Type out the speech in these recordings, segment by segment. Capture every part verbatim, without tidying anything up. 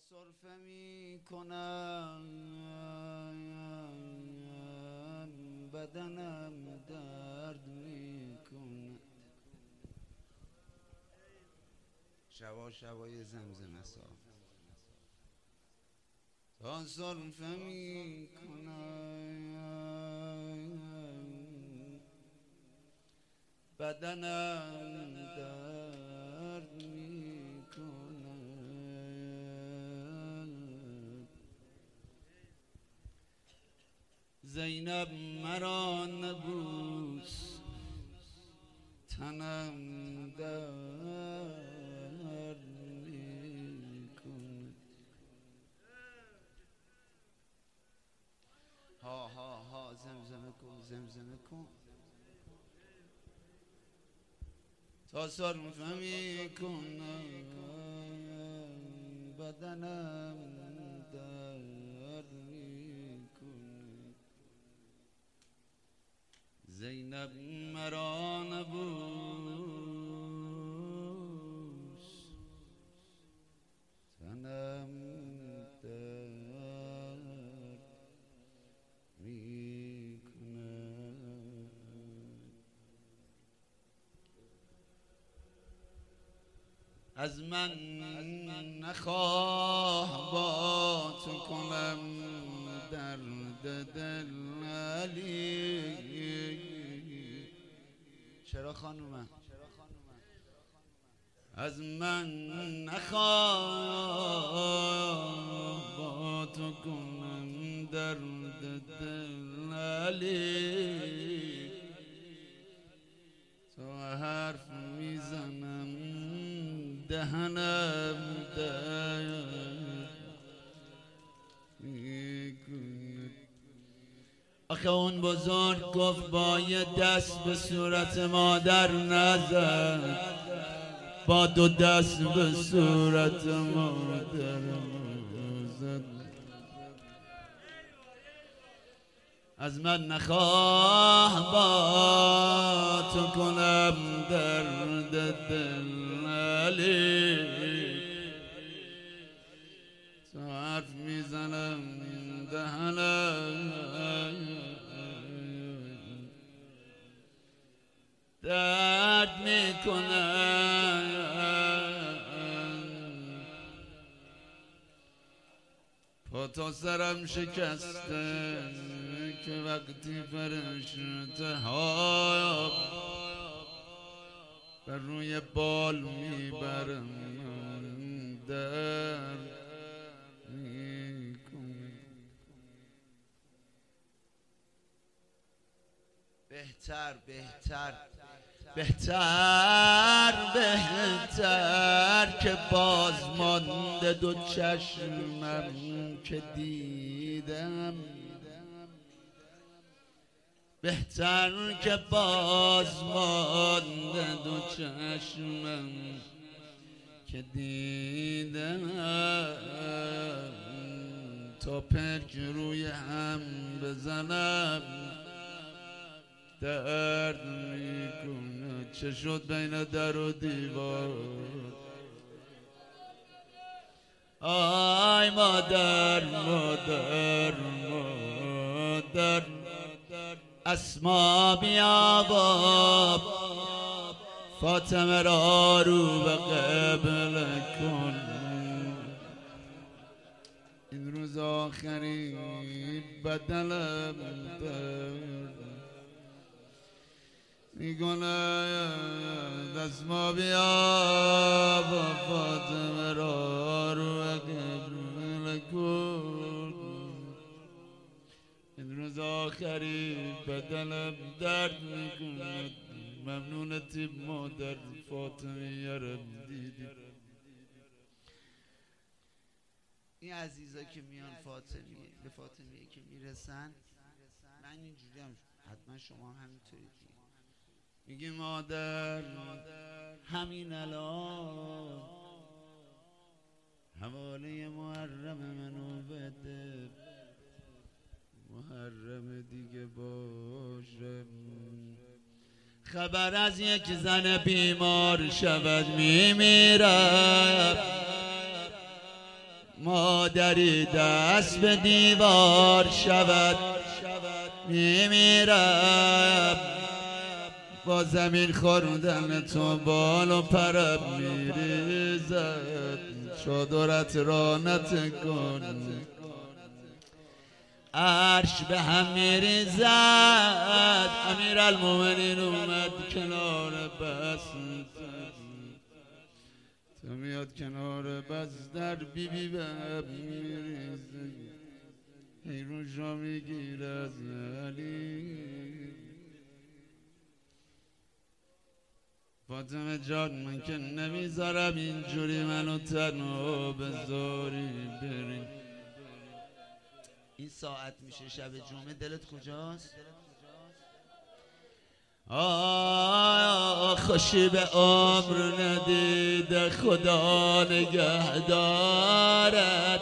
سرفه می کنم بدنم درد می کند. شبا شبای زمزمه ساز تا سرفه می کنم بدنم درد می کند. زینب مرا نبوس تنم درد می کند. ها ها ها زمزمه کن زمزمه کن تا سرفه می کنم بدنم درد می کند. زینب مرا نبوس تنم درد می کند. از من نخواه با تو کنم درد دل علی. چرا خانومم؟ از من نخواه با تو کنم درد دل علی. تو حرف میزنم دهنم درد میکند. آخه اون بزرگ گفت با یه دست به صورت مادر نزد، با دو دست به صورت مادر نزد. از من نخواه با تو کنم درد دل علی. تو حرف میزنم دهنم درد میکنم. پا تا سرم شکسته که وقتی فرشته ها بر روی بال میبرم درد میکنم. بهتر بهتر بهتر بهتر که باز مانده دو چشمم که دیدم. بهتر که باز مانده دو چشمم که دیدم. تا پرک روی هم بزنم درد میکنه. چه شد بین در و دیوار؟ آی مادر مادر مادر اسما بیا باب فاطمه را رو به قبله کن. این روز آخری بدلم درد میکنه. اسما بیا با فاطمه را رو به قبله کن. این روز آخری بدلم درد میکند. ممنونتی مادر فاطمه یارم دیدی. این عزیزا که میان فاطمه به فاطمه که میرسن، من اینجوری هم حتما شما همینطورید. میگی مادر همین الان حواله محرم منو بده، محرم دیگه باشم. خبر از یک زن بیمار شود میمیرم، مادری دست به دیوار شود میمیرم، با زمین خوردن تو بال و پرم میریزد، چادرت را نتکن عرش به هم میریزد. امیرالمومنین اومد کنار بست، تو میاد کنار بست در بی بی به هم میریزد، حیرون میگیر از علی. فاطمه جان من که نمیذارم اینجوری منو تنها بذاری بری. این ساعت میشه شب جمعه، دلت کجاست؟ آه خوشی به عمر ندیده خدا نگهدارد،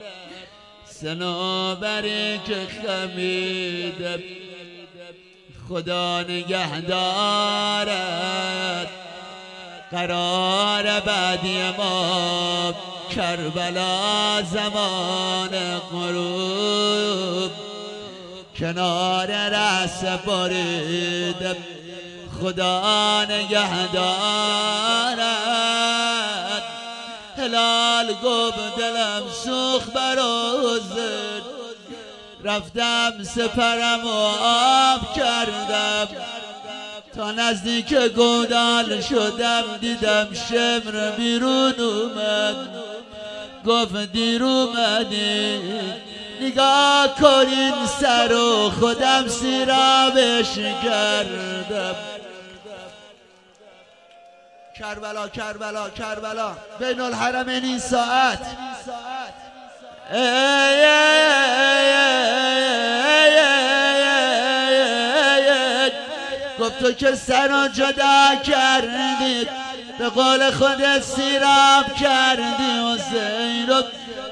صنوبری که خمیده خدا نگهدارد. قرار بعدی ما کربلا زمان غروب، کنار رأس برید خدا نگهدارد. هلال گفت دلم سوخ بروزد، رفتم سپرم و آب کردم، تا نزدیک گودال شدم دیدم شمر بیرون اومد. گفت دیر اومدی نگاه کنین سر و خودم سیرابش کردم. کربلا کربلا کربلا بین الحرمین این ساعت. ای ای گفت تو که سر رو جدا کردی، به قول خودت سیراب کردی حسین رو،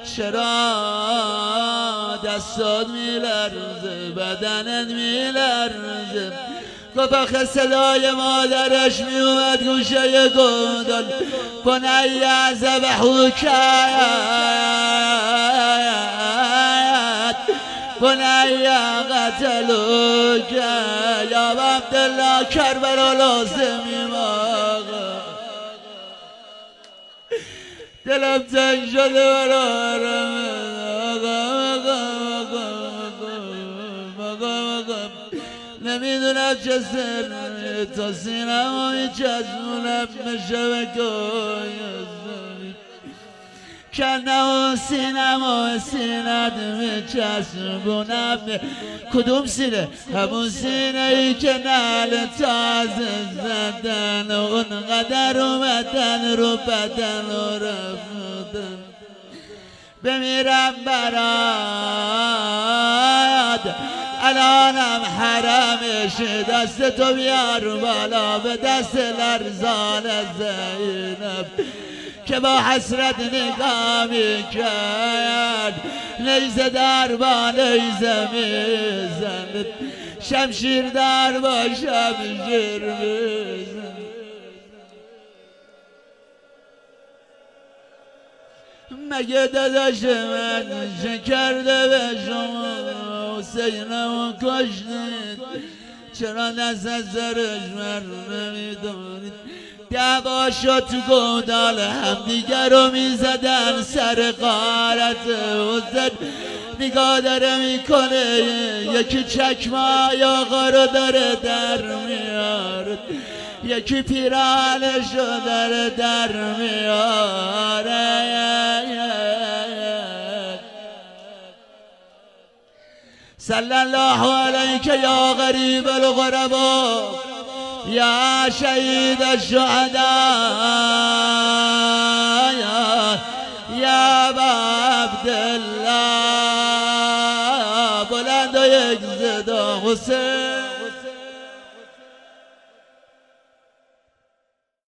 چرا دستات میلرزه بدنت میلرزه؟ گفت آخه صدای مادرش میومد گوشه گودال، بنی ذبحوک بنی قتلوک یا عبدالله کربلا لازمی ماغا. دلم تنگ شده برا حرمه نمیدونم چه سر تا سینم و میچسبونم به شبکای زمین، کنم و سینم و سینت میچسبونم. کدوم سینه؟ همون سینه ای که نعل تازه زدن، اونقدر اومدن رو بدن و رفتن. بمیرم برات الانم حرمش، دست تو بیار بالا به دست لرزان زینب که با حسرت نگاه میکرد. نیزه در با نیزه میزند، شمشیر در با شمشیر میزند. مگه داداش من چه کرده به شما؟ حسینمو کشتید، چرا دست از سرش من نمیدونید؟ دعوا شد تو گودال هم دیگر رو میزدن سر غارت حسین. نگاه داره میکنه یکی چکمای آقا رو داره در میاره، یکی پیرانش رو داره در میاره. صلی الله علیک یا غریب الغربا یا شهید الشهداء یا عبدالله. بلند و یک صدا حسین.